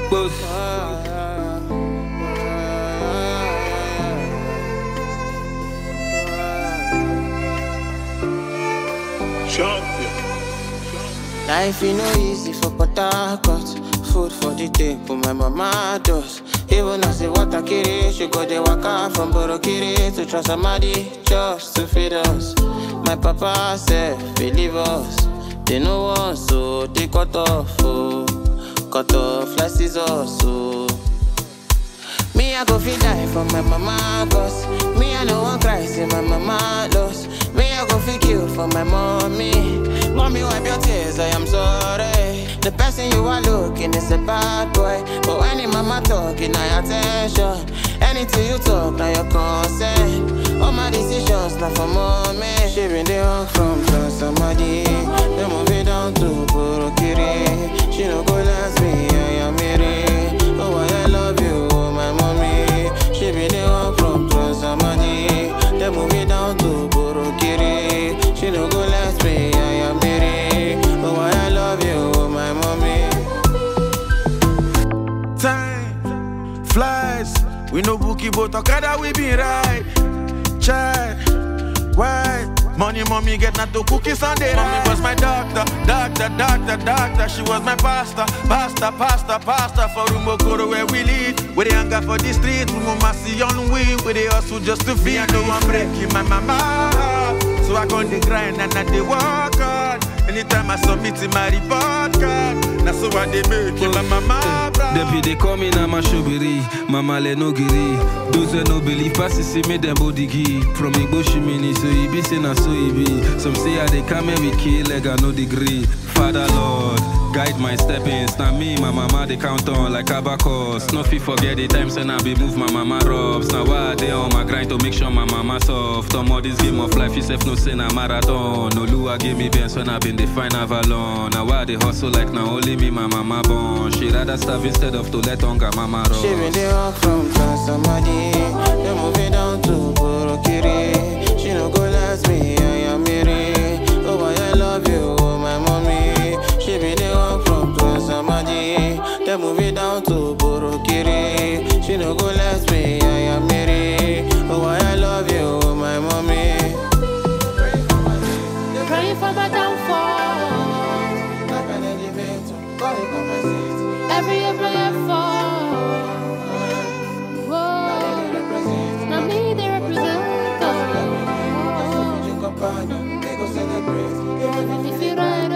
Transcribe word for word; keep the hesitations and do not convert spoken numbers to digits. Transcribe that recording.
Boss. Life is no easy for Port Harcourt. Food for the table, my mama does. Even as the water carry, she go the waka from Borokiri to Trasamadi just to feed us. My papa said, believe us. They know us, so they cut off, oh. Cut off like scissors, so. Me, I go fit die for my mama, cause me, I no one cry, see my mama lost. Me, I go fit kill for my mommy. Mommy, wipe your tears, I am sorry. The person you are looking is a bad boy. But when your mama talking, I attention. Anything you talk, now your consent. All my decisions, not for mommy. She been the hug from Trasamadi. Then move it down to Borokiri. She no go last me, I am Mary. Oh, I love you, my mommy. She been the hug from Trasamadi. Then move it down to Borokiri. She no go last me, I am Mary. Oh, I love you, my mommy. Time flies. We no bookie, but Okada we be right. Child, why? Money, mommy get not to cookies on the right. Mommy was my doctor, doctor, doctor, doctor. She was my pastor, pastor, pastor, pastor. For Rumokoro where we live. Where they hang out for the street. We must see on we. Where they hustle just to feed. I know I'm breaking my mama. So I go on the grind and I they work hard. Anytime I submit in my report card. That's so I they make it my mama proud. Depuis they call me Nama Shobiri, Mama le no giri. Those who no believe passes see me them body gi. From Igbo Shimini, so he be say na so he be. Some say I they come and we kill like I no degree. Father Lord, guide my steppings. Now me, my mama they count on like abacus. No fit forget the times when I be move my mama robs. Now why they on my grind to make sure my mama soft. Tom all this game of life, you self no say na marathon. No Lua give me bends when I been the fine Avalon. Now why they hustle like now only me my mama born. She rather starve instead of to let hunger mama run. She been the hug from Trasamadi. Then move it down to Borokiri. She no go last me, I am Mary. Oh, I love you, my mommy. She been the hug from Trasamadi. Then move it down to Borokiri. She no go last me, I am Mary. Oh, I love you, my mommy. Pray for my downfall. Every of my effort. Whoa. Now me they represent. If you don't